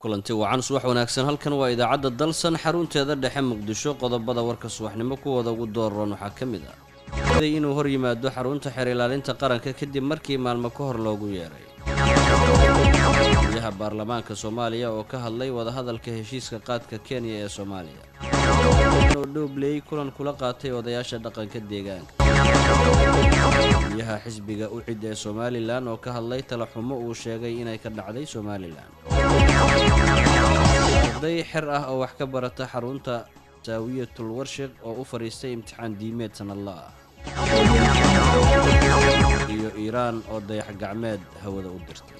kulanti wacan subax wanaagsan halkan waa idaacadda dalsan xarunteeda dhexe muqdisho qodobada warka subaxnimo kuwooda ugu dooran waxaa ka mid ah inuu hor yimaado xarunta xeer ilaalinta qaranka kadib markii maalmo ka hor loogu yeeray golaha baarlamaanka Soomaaliya oo ka hadlay wadahadalka heshiiska qaadka Kenya ee Soomaaliya oo Dowley kulan kula qaatay odayaasha dhaqanka deegaanka golaha xisbiga u cid ee Somaliland oo ka hadlay talaxumo uu sheegay inay ka dhacday Somaliland arday xir ah oo wax ka barata xarunta Taawiyatul Warshiq oo u fariistay imtixaan diimeed sanadla ah iyo Iran oo dayax gacmeed hawada u dirtay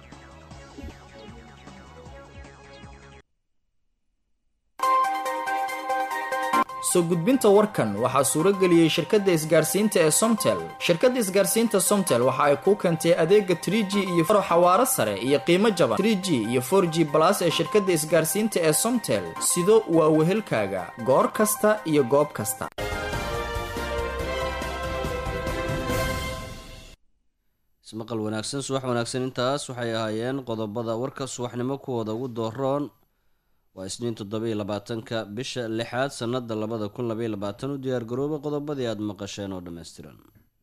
soo gudbinta warkan waxaa suuro geliyay shirkadda isgaarsiinta ee Somtel. Shirkadda isgaarsiinta Somtel waxa ay ku keentay adeega 3G iyo xawaare sare iyo qiimo jaban 3G iyo 4G plus ee shirkadda isgaarsiinta ee Somtel. Sidoo waa wehelkaaga goor kasta iyo goob kasta. ismaqal wanaagsan subax wanaagsan intaas waxay ahaayeen qodobada warka subaxnimo kuwooda ugu dooroon waa isniin 27ka bisha 6aad sanada 2022 u diyaar garooba qodobadii aad maqasheen oo dhameystiran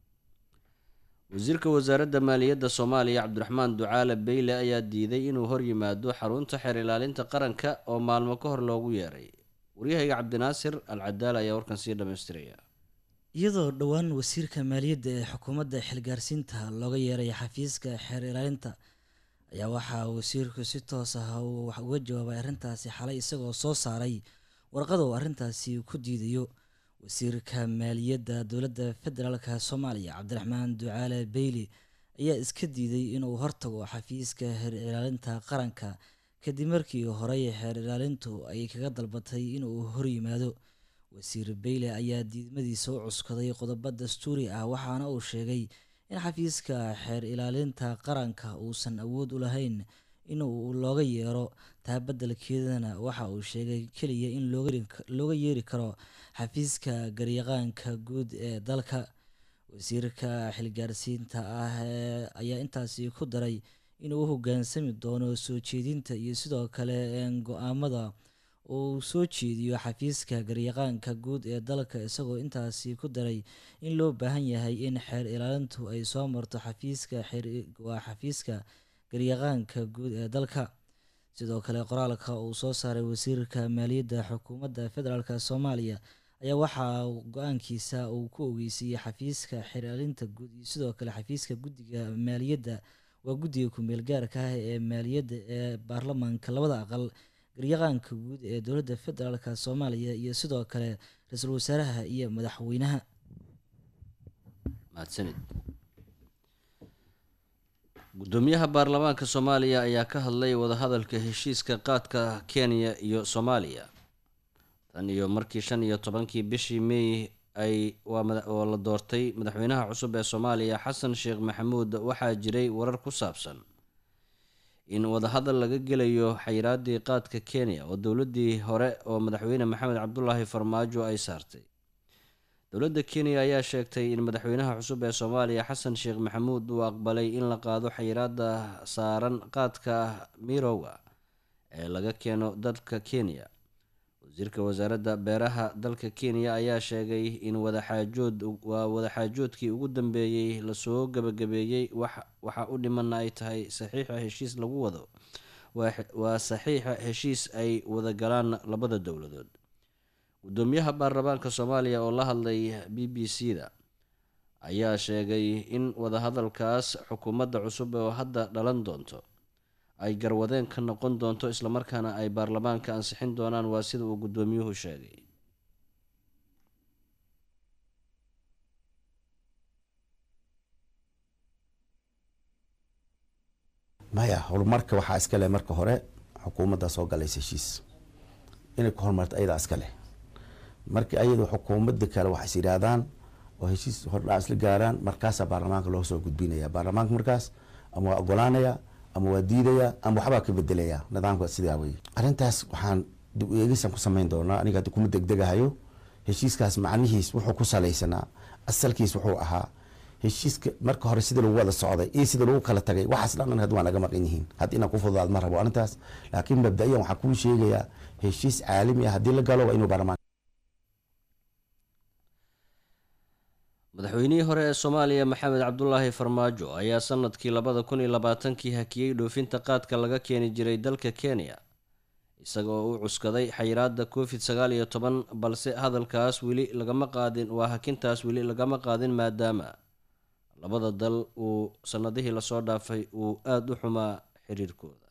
wasiirka wasaaradda maaliyadda Soomaaliya Cabdiraxmaan Ducaale Beyle ayaa diiday inuu hor yimaado xarunta xeer ilaalinta qaranka oo maalmo ka hor loogu yeeray wariyahayga Cabdinaasir Al-Cadaal ayaa warkan sii dhameystiraya iyadoo dhawaan wasiirka maaliyadda ee xukuumadda xilgaarsiinta looga yeeray xafiiska xeer ilaalinta ayaa waxaa wasiirku si toos ah uga jawaabay arrintaasi xalay isagoo soo saaray warqad uu arrintaasi ku diidayo wasiirka maaliyadda dowladda federaalka Soomaaliya Cabdiraxmaan Ducaale Beyle ayaa iska diiday inuu hortago xafiiska xeer ilaalinta qaranka kadib markii hore xeer ilaalintu ay kaga dalbatay inuu hor yimaado wasiir Beyle ayaa diidmadiisa u cuskaday qodobo dastuuri ah waxaana uu sheegay in xafiiska xeer ilaalinta qaranka uusan awood u lahayn inuu looga yeero taa beddelkeedana waxa uu sheegay kaliya in looga yeeri karo xafiiska garyaqaanka guud ee dalka wasiirka xilgaarsiinta ah ayaa intaasi ku daray inuu hoggaansami doono soo jeedinta iyo sidoo kale go'aamada uu soo jeediyo xafiiska garyaqaanka guud ee dalka isagoo intaasi ku daray in loo baahan yahay in xeer ilaalintu ay soo marto xafiiska garyaqaanka guud ee dalka sidoo kale qoraalka uu soo saaray wasiirka maaliyadda xukuumadda federaalka Soomaaliya ayaa waxaa go'aankiisa uu ku ogeysiyay xafiiska xeer ilaalinta guud iyo sidoo kale xafiiska guddiga maaliyadda waa guddiga ku-meel gaarka ah ee maaliyadda ee baarlamaanka labada aqal garyaqaanka guud ee dowladda federaalka Soomaaliya iyo sidoo kale ra'iisul wasaaraha iyo madaxweynaha mahadsanid gudoomiyaha baarlamaanka Soomaaliya ayaa ka hadlay wadahadalka heshiiska qaadka Kenya iyo Soomaaliya tan iyo markii 15kii bishii May oo la doortay madaxweynaha cusub ee Soomaaliya Xasan Sheekh Maxamuud waxaa jiray warar ku saabsan in wadahadal laga gelayo xayiraadii qaadka Kenya oo dowladii hore oo madaxweyne Maxamed Cabdullaahi Farmaajo ay saartay dowladda Kenya ayaa sheegtay in madaxweynaha cusub ee Soomaaliya Xasan Sheekh Maxamuud uu aqbalay in la qaado xayiraada saaran qaadka mirooga ee laga keeno dalka Kenya wasiirka wasaaradda beeraha dalka Kenya ayaa sheegay in wadaxaajoodkii ugu dambeeyay la soo gabagabeeyay waxa u dhiman ay tahay saxiixa heshiis lagu wado waa saxiixa heshiis ay wada galaan labada dowladood gudoomiyaha baarlamaanka Soomaaliya oo la hadlay BBC-da ayaa sheegay in wadahadalkaas xukuumadda cusub oo hadda dhalan doonto ay garwadeen ka noqon doonto isla markaana ay baarlamaanka ansixin doonaan waa sida uu gudoomiyuhu sheegay maya horumarka waxaa iska leh marka hore xukuumadda soo galaysa heshiis inay ku horumarto ayada iska leh markii ayadu xukuumadda kale wax is yiraahdaan oo heshiis hordhac isla gaaraan markaasa baarlamaanka loo soo gudbinaya baarlamaanka markaas ama waa ogolaanaya ama waa diidaya ama waxbaa ka bedelaya nidaamka sidaa wey arrintaas waxaan dib u eegisan ku samayn doonaa aniga hadda kuma degdegahayo heshiiskaas macnihiis wuxuu ku salaysanaa asalkiis wuxuu ahaa heshiiska marka hore sida lagu wada socday iyo sida lagu kala tagay waxaas dhan had waa naga maqan yihiin hadda inaan ku fududaad ma rabo arintaas laakiin mabda'iyan waxaa kuu sheegayaa heshiis caalami ah haddii la galo waa inuu baarlamaan. madaxweynihii hore ee Soomaaliya Maxamed Cabdullaahi Farmaajo ayaa sanadkii 2020 hakiyay dhoofinta qaadka laga keeni jiray dalka Kenya isagoo uu cuskaday xayiraadda COVID-19 balse hadalkaas weli lagama qaadin waa hakintaas weli lagama qaadin maadaama labada dal uu sanadihii la soo dhaafay uu aad u xumaa xiriirkooda.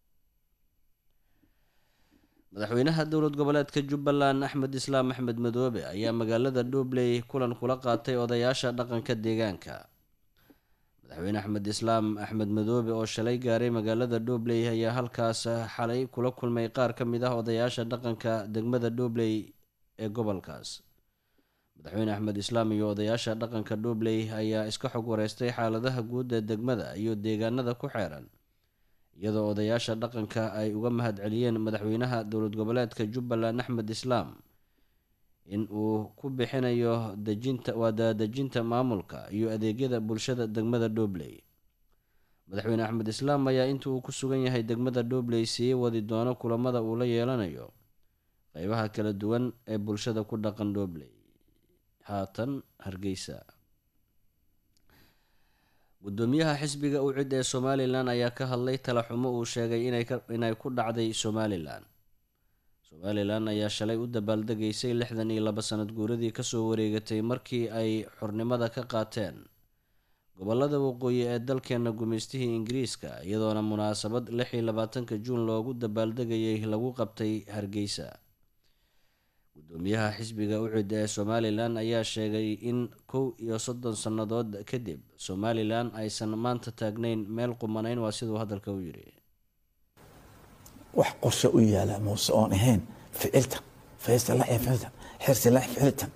madaxweynaha dowlad goboleedka Jubbaland Axmed Islaam Axmed Madoobe ayaa magaalada Doobley kulan kula qaatay odayaasha dhaqanka deegaanka. madaxweyne Axmed Islaam Axmed Madoobe oo shalay gaaray magaalada Doobley ayaa halkaas xalay kula kulmay qaar ka mid ah odayaasha dhaqanka degmada Doobley ee gobolkaas. madaxweyne Axmed Islaam iyo odayaasha dhaqanka Doobley ayaa iska xog wareystay xaaladaha guud ee degmada iyo deegaanada ku xeeran iyadoo odayaasha dhaqanka ay uga mahadceliyeen madaxweynaha dowlad goboleedka Jubbaland Axmed Islaam in uu ku bixinayo dejinta maamulka iyo adeegyada bulshada degmada Doobley. madaxweyne Axmed Islaam ayaa inta uu ku sugan yahay degmada Doobley sii wadi doono kulamada uu la yeelanayo qaybaha kala duwan ee bulshada ku dhaqan Doobley. haatan Hargeysa. gudoomiyaha xisbiga UCID ee Somaliland ayaa ka hadlay tala xumo uu sheegay inay ku dhacday Somaliland ayaa shalay u dabaaldegaysay 62 sanad guuradii kasoo wareegatay markii ay xornimada ka qaateen gobolada waqooyi ee dalkeena gumeystihii Ingiriiska iyadoona munaasabad 26 Juun loogu dabaaldegayay lagu qabtay Hargeysa. gudoomiyaha xisbiga UCID ee Somaliland ayaa sheegay in 31 sannadood kadib Somaliland aysan maanta taagnayn meel qumanayn waa siduu hadalka u yiri. wax qorshe u yaala muuse oon ahayn ficilta faysta la ficilta xirsi la ficilta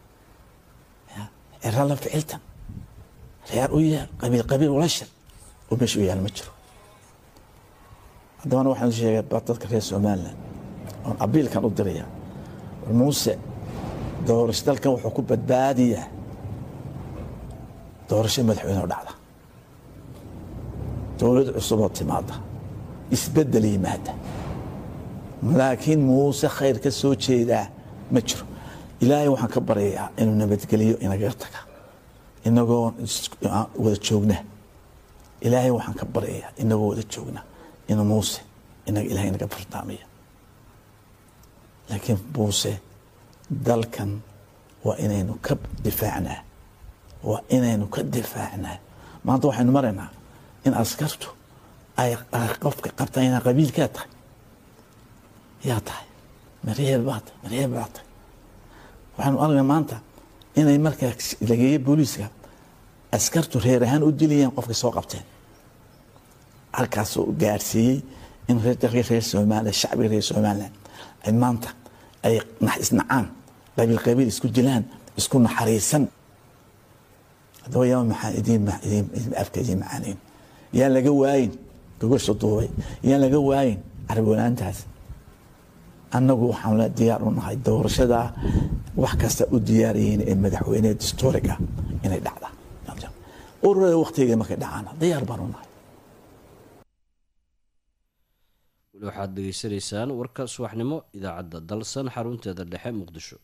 era la ficilta reer u yaal qabiil wala shir oo meesha u yaal ma jiro. haddana waxaan sheegay dadka reer Somaliland oo abiilkan u diraya muuse doorasho dalkan wuxuu ku badbaadiyaa doorasho madaxweyne oo dhacda dowlad cusub oo timaada isbedel yimaada laakiin muuse khayr ka soo jeedaa ma jiro. ilaahay waxaan ka baryayaa inuu nabadgeliyo inaga taga inagoo wada joogna. ilaahay waxaan ka baryayaa inagoo wada joogna inuu muuse ilaahay inaga fardaamiya. laakiin muuse dalkan waa inaynu ka difaacnaa maanta waxaynu maraynaa in askartu ay qofka qabtaan inaa qabiilkaa tahay yaa tahay mareeb baa tahay waxaanu aragnaa maanta inay markaa lageeyo booliiska askartu reer ahaan u dilayaan qofka soo qabteen. halkaasoo gaarsiiyey in reer Soomaaliya shacbiga reer Soomaaliland ay maanta ay isnacaan qabiil isku dilaan isku naxariisan. haddaba yaa maxaa idin afkeedii macaanayn yaa laga waayin gogosha duubay yaa laga waayin carabwanaantaas. annagu waxaan la diyaar u nahay doorashada wax kasta u diyaariyeen ee madaxweyne historiga inay dhacda ururada waqtiga markay dhacaan diyaar baan u nahay. waxaad degeysanaysaan warka subaxnimo idaacadda dalsan xarunteeda dhexe Muqdisho.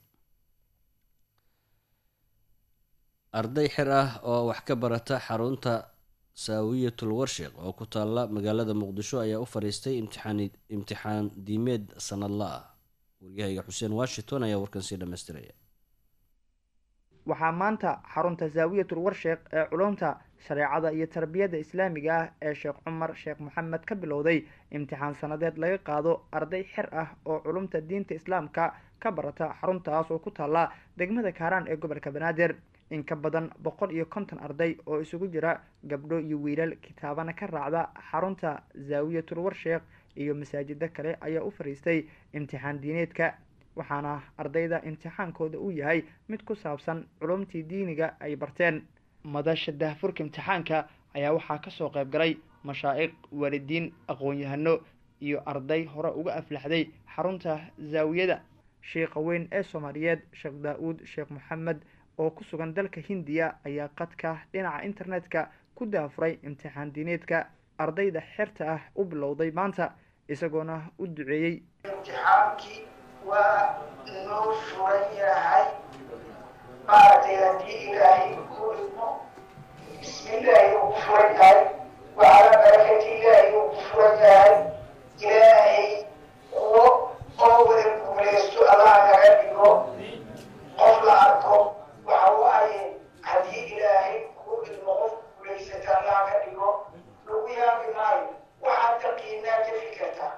arday xir ah oo wax ka barata xarunta Saawiyatul Warshiq oo ku taala magaalada Muqdisho ayaa u fariistay imtixaan diimeed sanadla ah. wariyahayga Xuseen Washington ayaa warkan sii dhameystiraya. waxaa maanta xarunta Saawiyatul Warshiq ee culumta shareecada iyo tarbiyada islaamiga ah ee Sheekh Cumar Sheekh Maxamed ka bilowday imtixaan sanadeed laga qaado arday xir ah oo culumta diinta islaamka ka barata xaruntaas oo ku taala degmada Kaaraan ee gobolka Banaadir. in ka badan 150 arday oo isugu jira gabdho iyo wiilal kitaabana ka raacda xarunta Saawiyatul Warshiq iyo masaajida kale ayaa u fariistay imtixaan diineedka. waxaana ardayda imtixaankooda uu yahay mid ku saabsan culumtii diiniga ay barteen. madasha daahfurka imtixaanka ayaa waxaa kasoo qayb galay mashaa'iq, waalidiin, aqoon-yahano iyo arday hore uga aflaxday xarunta zaawiyada. sheekha weyn ee Soomaaliyeed Sheekh Daa'uud Sheekh Maxamed oo ku sugan dalka hindiya ayaa qadka dhinaca internetka ku daafuray imtixaan diineedka ardayda xerta ah u bilowday maanta isagoona u duceeyey. imtixaankii waa noo furan yahay maaragtay haddii ilaahay ku idmo bismillaahi uu ku furan yahay wacala barakati ilaahi uu ku furan yahay ilaahay kuwo oo wada guuleysto allaha kaga dhigo qof la arko waxa waaye haddii ilaahay ku idmo qof guuleysata allaha ka dhigo lagu yaabi maayo waxaad taqiinaa ka fikirtaa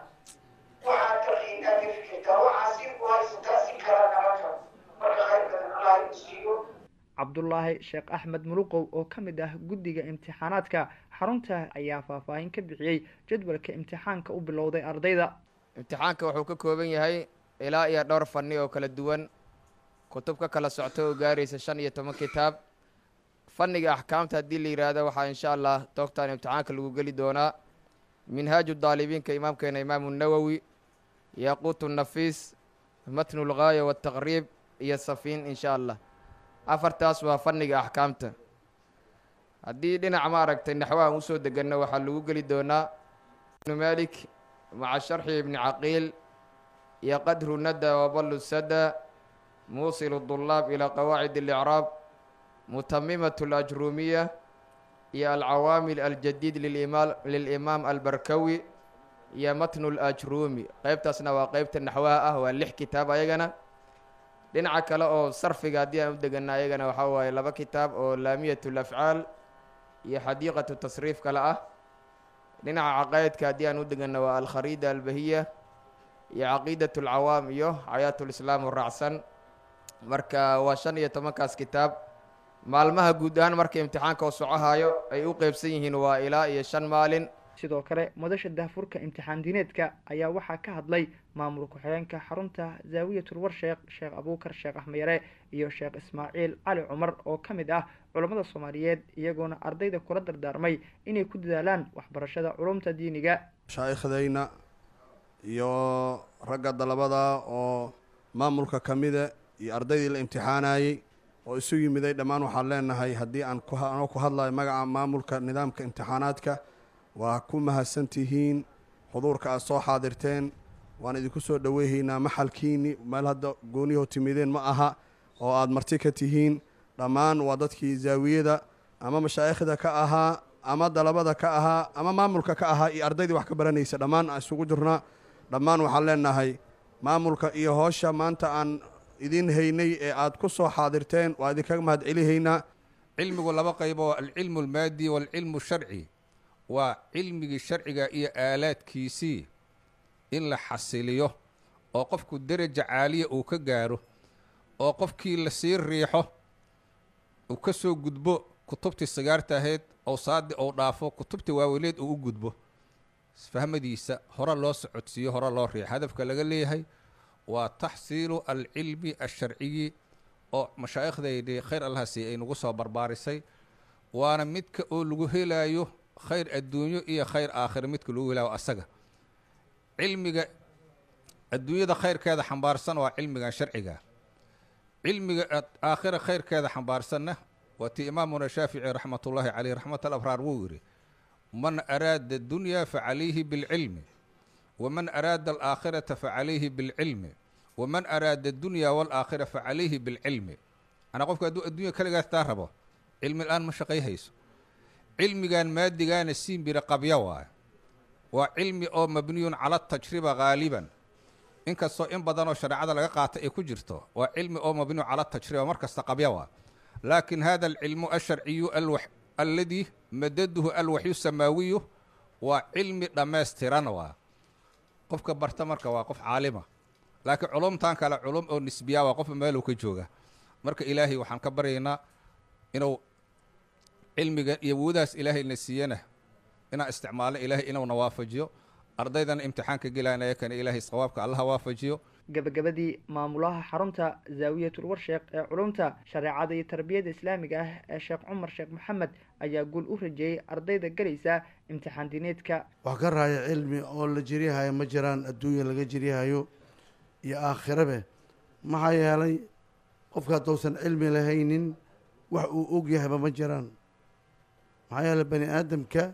waxaa si ku haysataa si kala naga marka khayr badan allah isiiyo. cabdulaahi sheekh axmed muluqow oo ka mid ah guddiga imtixaanaadka xarunta ayaa faahfaahin ka bixiyey jadwalka imtixaanka u bilowday ardayda. imtixaanka wuxuu ka kooban yahay ilaa iyo dhowr fanni oo kala duwan, kutub ka kala socto oo gaaraysa 15 kitaab. fanniga axkaamta haddii la yidhaahdo waxaa insha allah doogtaan imtixaanka lagu geli doonaa minhaaju daalibiinka imaamkeena imaamu nawowi, yaquutu nafiis, matnu lgaaya wataqriib iyo safiin insha allah. afartaas waa fanniga axkaamta. haddii dhinac maaragtay naxwahan usoo deganno waxaa lagu geli doonaa ibnu malik maca sharxi ibni caqiil iyo qadru nada waballu sada, muusilu dulaab ilaa qawaacid اlicraab, mutamimatu alajruumiya iyo alcawaamil aljadiid lilimaam albarkawi iyo matnu lajruumi. qeybtaasna waa qeybta naxwaha ah, waa 6 kitaab ayagana. dhinaca kale oo sarfiga haddii aan u deganna ayagana waxaa waaye 2 kitaab oo laamiyat lafcaal iyo xadiiqatu tasriif kale ah. dhinaca caqaa'idka haddii aan u deganna waa alkhariida albahiya iyo caqiidat alcawaam iyo xayaat lislaam raacsan. marka waa 15kaas kitaab. maalmaha guud ahaan marka imtixaanka oo socohayo ay u qeybsan yihiin waa ilaa iyo 5 maalin. sidoo kale madasha daafurka imtixaan diineedka ayaa waxaa ka hadlay maamul ku-xigeenka xarunta zaawiyatul warsheekh sheekh abuukar sheekh axmeyare iyo sheekh ismaaciil cali cumar oo ka mid ah culammada soomaaliyeed, iyagoona ardayda kula dardaarmay inay ku dadaalaan waxbarashada culumta diiniga. mashaaikhdayna iyo ragga dalabada oo maamulka ka mida iyo ardaydii la imtixaanayey oo isu yimiday dhammaan waxaan leenahay haddii aan ku hadlayo magaca maamulka nidaamka imtixaanaadka waa ku mahadsantihiin xuduurka aad soo xaadirteen. waan idinku soo dhoweyhaynaa maxalkiini meel hadda gooniyahoo timideen ma aha oo aad marti ka tihiin. dhammaan waa dadkii zaawiyada ama mashaa'ikhda ka ahaa ama dalabada ka ahaa ama maamulka ka ahaa iyo ardaydii wax ka baranaysa dhammaan aan isugu jirnaa. dhammaan waxaan leenahay maamulka iyo hoosha maanta aan idin haynay ee aad ku soo xaadirteen waa idinkaga mahad celihaynaa. cilmigu 2 qaybo, alcilmu almaadi waalcilmu sharci. waa cilmigii sharciga iyo aalaadkiisii in la xasiliyo oo qofku deraja caaliya uu ka gaaro oo qofkii la sii riixo uu ka soo gudbo kutubtii sigaarta ahayd oo saadi ou dhaafo kutubtii waaweyneed uu u gudbo. fahmadiisa hore loo socodsiiyo, hore loo riixo. hadafka laga leeyahay waa taxsiilu alcilmi alsharciyi oo mashaa'ikhdaydii khayr allahasi ay nagu soo barbaarisay. waana midka oo lagu helaayo khayr adduunyo iyo khayr aakhira midka lagu helaayo asaga. cilmiga adduunyada khayrkeeda xambaarsan waa cilmigan sharciga. cilmiga aakhira khayrkeeda xambaarsanna waa tii imaamuna shaafici raxmatullaahi caleyh raxmat alabraar wuu yidhi man araada addunya facalayhi bilcilmi waman araada alaakhirata facalayhi bilcilmi waman araada addunya waalaakhira facalayhi bilcilmi. anaa qofka hadduu adduunya kaligaas taa rabo cilmi la-aan ma shaqayhayso. cilmigan maadigaana siimbira qabya waayo. waa cilmi oo mabniyun cala tajriba haaliban, inkastoo in badanoo shareecada laga qaata ay ku jirto. waa cilmi oo mabniyu cala tajriba mar kasta qabya waa. laakin hada alcilmu alsharciyu alladii madaduhu alwaxyu samaawiyu waa cilmi dhammaystiran waa. qofka barta marka waa qof caalima. laakiin culumtan kale culum oo nisbiya waa qofba meeluu ka jooga. marka ilaahay waxaan ka baryaynaa inuu cilmiga iyo awoodahaas ilaahayna siiyana inaan isticmaalno, ilaahay inuuna waafajiyo. ardaydana imtixaanka gelayna kana ilaahay sawaabka allaha waafajiyo. gabagabadii maamulaha xarunta zaawiyatul warsheekh ee culumta shareecada iyo tarbiyada islaamiga ah ee sheekh cumar sheekh maxamed ayaa guul u rajeeyey ardayda galaysa imtixaan diineedka. wax ka raaya cilmi oo la jiryahayo ma jiraan, adduunya laga jiryahayo iyo aakhirabe. maxaa yeelay qofka haddousan cilmi lahaynin wax uu og yahayba ma jiraan. maxaa yeele bani aadamka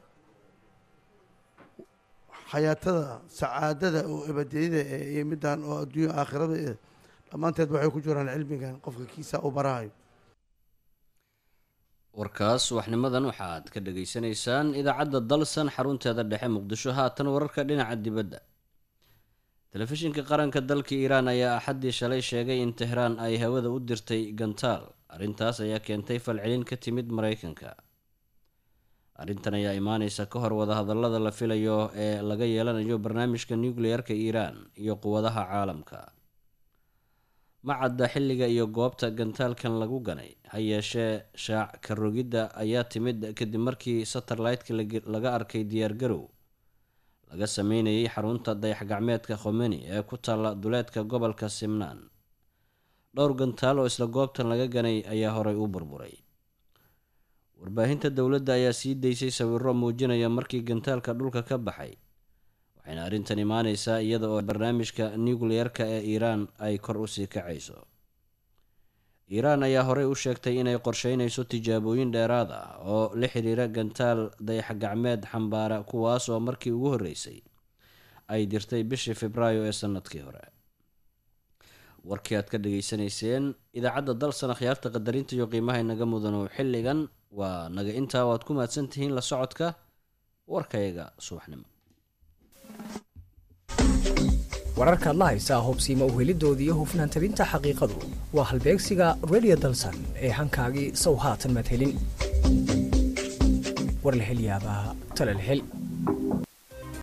xayaatada sacaadada oo abadiyada iyo midaan oo adduunya aakhirada dhammaanteed waxay ku jiraan cilmigan qofka kiisa u barahayo. warkaas waxnimadan waxaad ka dhageysanaysaan idaacadda dalsan xarunteeda dhexe muqdisho. haatan wararka dhinaca dibadda. telefishinka qaranka dalka iiraan ayaa axaddii shalay sheegay in tehraan ay hawada u dirtay gantaal. arrintaas ayaa keentay falcelin ka timid maraykanka. arrintan ayaa imaaneysa ka hor wadahadallada la filayo ee laga yeelanayo barnaamijka nucleer-ka iiraan iyo quwadaha caalamka. ma cadda xilliga iyo goobta gantaalkan lagu ganay, ha yeeshee shaac ka rogidda ayaa timid kadib markii satellite-ka laga arkay diyaargarow laga sameynayay xarunta dayax-gacmeedka Khomeni ee ku taalla duleedka gobolka Simnaan. dhowr gantaal oo isla goobtan laga ganay ayaa horey u burburay. warbaahinta dowladda ayaa sii daysay sawirro muujinaya markii gantaalka dhulka ka baxay, waxayna arrintan imaaneysaa iyada oo barnaamijka nucleer-ka ee iiraan ay kor usii kacayso. iiraan ayaa horey u sheegtay inay qorsheynayso tijaabooyin dheeraad ah oo la xiriira gantaal dayax-gacmeed xambaara, kuwaas oo markii ugu horreysay ay dirtay bishii Febraayo ee sanadkii hore. warkii aad ka dhageysanayseen idaacadda dalsan akhyaarta qadarinta iyo qiimaha inaga mudano xilligan waa naga intaa. waad ku mahadsantihiin la socodka warkayaga subaxnimo. wararkaad la haysaa hubsiima u helidoodii iyo hufnaan tabinta xaqiiqadu waa halbeegsiga radio dalsan ee hankaagii sow haatan maad helin. war la hel yaabaa tala la hel.